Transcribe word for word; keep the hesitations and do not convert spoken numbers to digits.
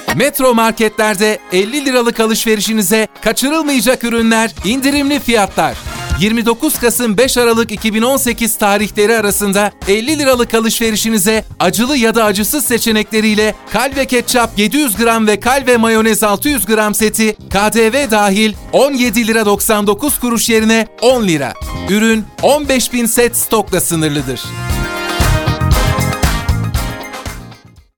Metro marketlerde elli liralık alışverişinize kaçırılmayacak ürünler, indirimli fiyatlar. yirmi dokuz Kasım beş Aralık iki bin on sekiz tarihleri arasında elli liralık alışverişinize acılı ya da acısız seçenekleriyle Kalve ketçap yedi yüz gram ve Kalve mayonez altı yüz gram seti K D V dahil on yedi lira doksan dokuz kuruş yerine on lira. Ürün on beş bin set stokla sınırlıdır.